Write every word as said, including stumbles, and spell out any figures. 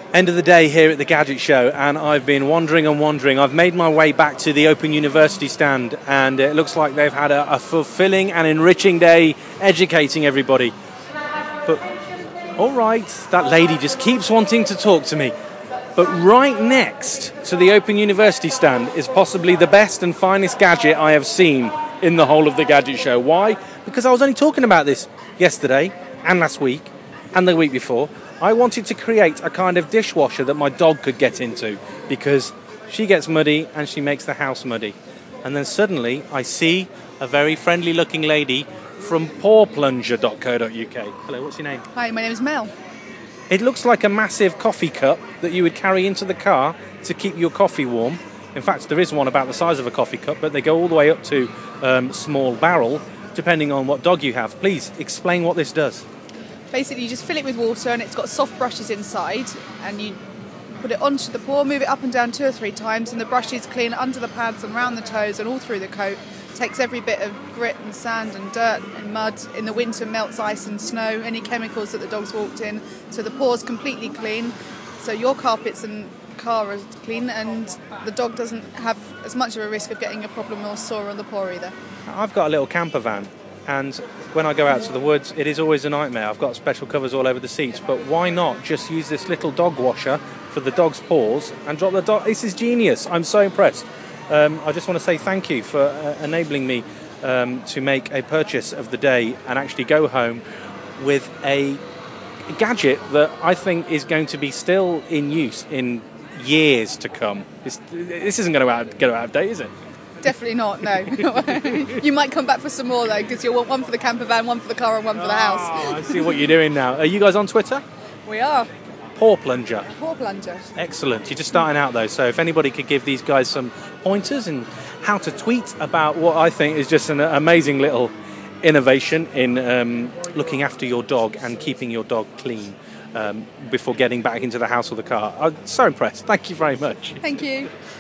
End of the day here at the Gadget Show, and I've been wandering and wandering. I've made my way back to the Open University stand, and it looks like they've had a, a fulfilling and enriching day educating everybody. But, all right, that lady just keeps wanting to talk to me. But right next to the Open University stand is possibly the best and finest gadget I have seen in the whole of the Gadget Show. Why? Because I was only talking about this yesterday and last week and the week before. I wanted to create a kind of dishwasher that my dog could get into because she gets muddy and she makes the house muddy. And then suddenly I see a very friendly looking lady from paw plunger dot co dot U K. Hello, what's your name? Hi, my name is Mel. It looks like a massive coffee cup that you would carry into the car to keep your coffee warm. In fact, there is one about the size of a coffee cup, but they go all the way up to um, small barrel, depending on what dog you have. Please explain what this does. Basically, you just fill it with water and it's got soft brushes inside, and you put it onto the paw, move it up and down two or three times, and the brushes clean under the pads and around the toes and all through the coat. Takes every bit of grit and sand and dirt and mud. In the winter, melts ice and snow, any chemicals that the dog's walked in. So the paw's completely clean. So your carpets and car are clean, and the dog doesn't have as much of a risk of getting a problem or sore on the paw either. I've got a little camper van, and when I go out to the woods, it is always a nightmare. I've got special covers all over the seats, but why not just use this little dog washer for the dog's paws and drop the dog? This is genius. I'm so impressed. Um, I just want to say thank you for uh, enabling me um, to make a purchase of the day and actually go home with a gadget that I think is going to be still in use in years to come. This, this isn't going to out, get out of date, is it? Definitely not, no. You might come back for some more, though, because you'll want one for the camper van, one for the car and one for the house. Oh, I see what you're doing now. Are you guys on Twitter? We are. Paw Plunger. Paw Plunger. Excellent. You're just starting out, though, so if anybody could give these guys some pointers and how to tweet about what I think is just an amazing little innovation in um, looking after your dog and keeping your dog clean um, before getting back into the house or the car. I'm so impressed. Thank you very much. Thank you.